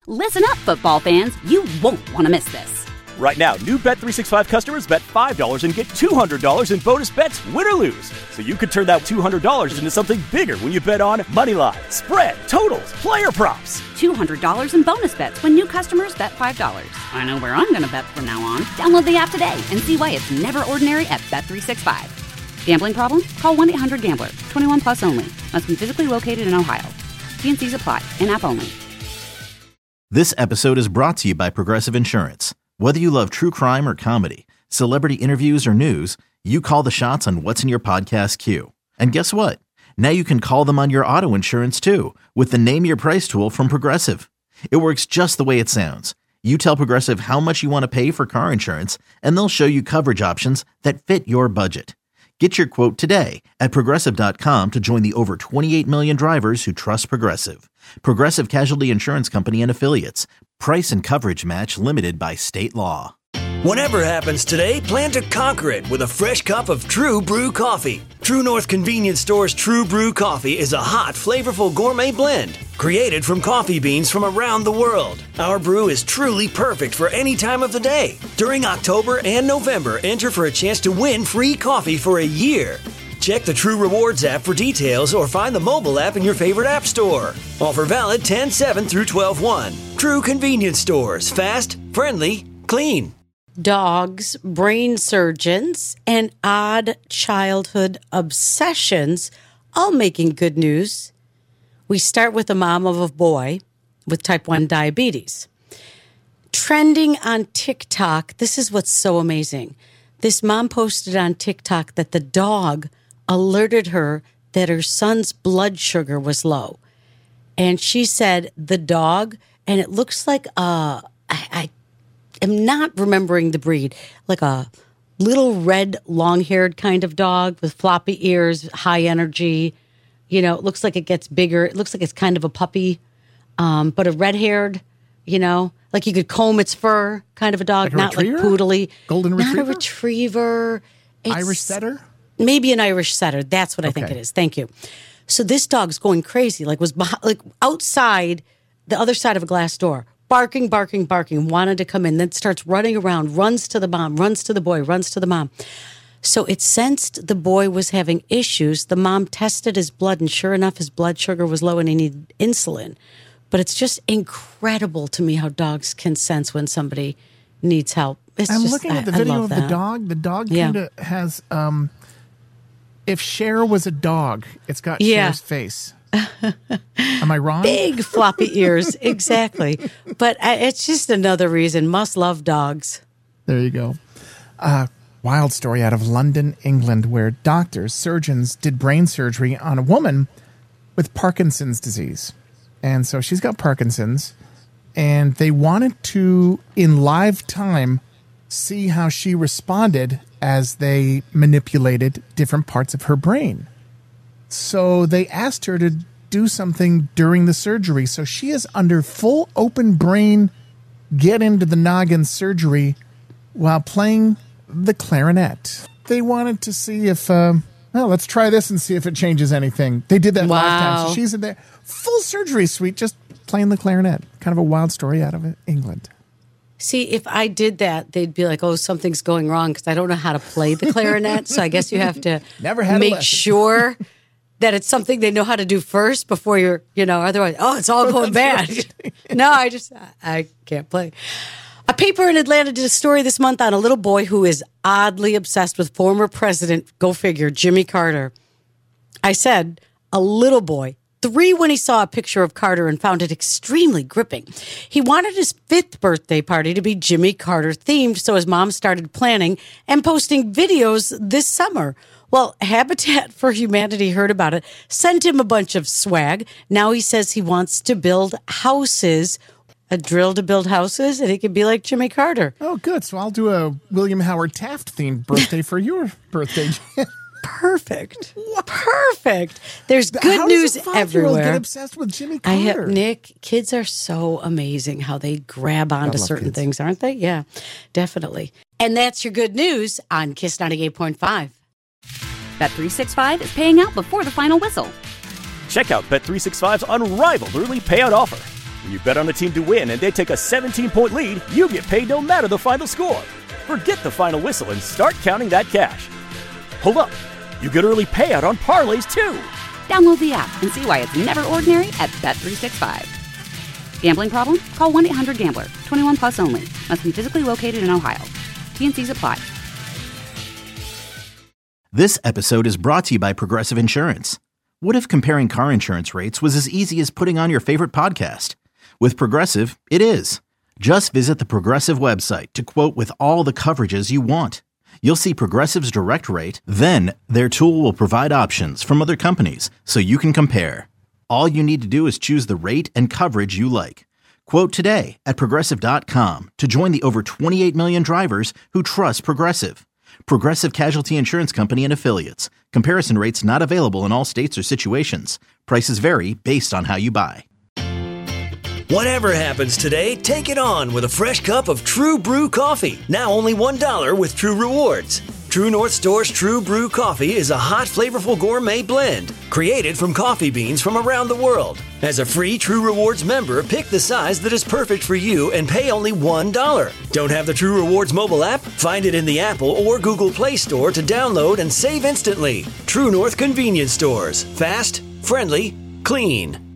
Listen up, football fans. You won't want to miss this. Right now, new Bet365 customers bet $5 and get $200 in bonus bets, win or lose. So you could turn that $200 into something bigger when you bet on moneyline, spread, totals, player props. $200 in bonus bets when new customers bet $5. I know where I'm going to bet from now on. Download the app today and see why it's never ordinary at Bet365. Gambling problem? Call 1-800-GAMBLER. 21 plus only. Must be physically located in Ohio. T&Cs apply. In-app only. This episode is brought to you by Progressive Insurance. Whether you love true crime or comedy, celebrity interviews or news, you call the shots on what's in your podcast queue. And guess what? Now you can call them on your auto insurance too with the Name Your Price tool from Progressive. It works just the way it sounds. You tell Progressive how much you want to pay for car insurance, and they'll show you coverage options that fit your budget. Get your quote today at Progressive.com to join the over 28 million drivers who trust Progressive. Progressive Casualty Insurance Company and Affiliates. Price and coverage match limited by state law. Whatever happens today, plan to conquer it with a fresh cup of True Brew coffee. True North Convenience Store's True Brew coffee is a hot, flavorful gourmet blend created from coffee beans from around the world. Our brew is truly perfect for any time of the day. During October and November, enter for a chance to win free coffee for a year. Check the True Rewards app for details or find the mobile app in your favorite app store. Offer valid 10/7 through 12/1. True Convenience Stores. Fast, friendly, clean. Dogs, brain surgeons, and odd childhood obsessions, all making good news. We start with a mom of a boy with type 1 diabetes. Trending on TikTok, this is what's so amazing. This mom posted on TikTok that the dog alerted her that her son's blood sugar was low. And she said the dog, and it looks like I am not remembering the breed, like a little red, long-haired kind of dog with floppy ears, high energy. You know, it looks like it gets bigger. It looks like it's kind of a puppy, but a red-haired, you know, like you could comb its fur kind of a dog, like a not retriever? like poodly. Golden retriever? Not a retriever. It's Irish setter? Maybe an Irish setter. That's what I think it is. Thank you. So this dog's going crazy, like was outside the other side of a glass door, barking, wanted to come in, then starts running around, runs to the mom, runs to the boy, runs to the mom. So it sensed the boy was having issues. The mom tested his blood, and sure enough, his blood sugar was low and he needed insulin. But it's just incredible to me how dogs can sense when somebody needs help. I'm looking at the video of the dog. The dog kind of has, if Cher was a dog, it's got Cher's face. Am I wrong? Big floppy ears, exactly. But it's just another reason. Must love dogs. There you go. Wild story out of London, England, where doctors, surgeons did brain surgery on a woman with Parkinson's disease. And so she's got Parkinson's, and they wanted to, in live time, see how she responded as they manipulated different parts of her brain. So they asked her to do something during the surgery. So she is under full open brain, get into the noggin surgery while playing the clarinet. They wanted to see if, let's try this and see if it changes anything. They did that last time. So she's in there, full surgery suite, just playing the clarinet. Kind of a wild story out of England. See, if I did that, they'd be like, oh, something's going wrong because I don't know how to play the clarinet. So I guess you have to make sure that it's something they know how to do first before you're, otherwise, it's all going bad. Right. No, I can't play. A paper in Atlanta did a story this month on a little boy who is oddly obsessed with former president, go figure, Jimmy Carter. I said, a little boy, 3 when he saw a picture of Carter and found it extremely gripping. He wanted his 5th birthday party to be Jimmy Carter themed, so his mom started planning and posting videos this summer. Well, Habitat for Humanity heard about it, sent him a bunch of swag. Now he says he wants to build houses, a drill to build houses, and he could be like Jimmy Carter. Oh, good. So I'll do a William Howard Taft themed birthday for your birthday. Perfect. There's good news everywhere. Get obsessed with Jimmy Carter. Nick, kids are so amazing how they grab onto certain things, aren't they? Yeah, definitely. And that's your good news on Kiss 98.5. Bet365 is paying out before the final whistle. Check out Bet365's unrivaled early payout offer. When you bet on a team to win and they take a 17-point lead, you get paid no matter the final score. Forget the final whistle and start counting that cash. Hold up. You get early payout on parlays, too. Download the app and see why it's never ordinary at Bet365. Gambling problem? Call 1-800-GAMBLER. 21 plus only. Must be physically located in Ohio. T&Cs apply. This episode is brought to you by Progressive Insurance. What if comparing car insurance rates was as easy as putting on your favorite podcast? With Progressive, it is. Just visit the Progressive website to quote with all the coverages you want. You'll see Progressive's direct rate, then their tool will provide options from other companies so you can compare. All you need to do is choose the rate and coverage you like. Quote today at Progressive.com to join the over 28 million drivers who trust Progressive. Progressive Casualty Insurance Company and Affiliates. Comparison rates not available in all states or situations. Prices vary based on how you buy. Whatever happens today, take it on with a fresh cup of True Brew coffee. Now only $1 with True Rewards. True North Store's True Brew coffee is a hot, flavorful gourmet blend created from coffee beans from around the world. As a free True Rewards member, pick the size that is perfect for you and pay only $1. Don't have the True Rewards mobile app? Find it in the Apple or Google Play Store to download and save instantly. True North Convenience Stores. Fast, friendly, clean.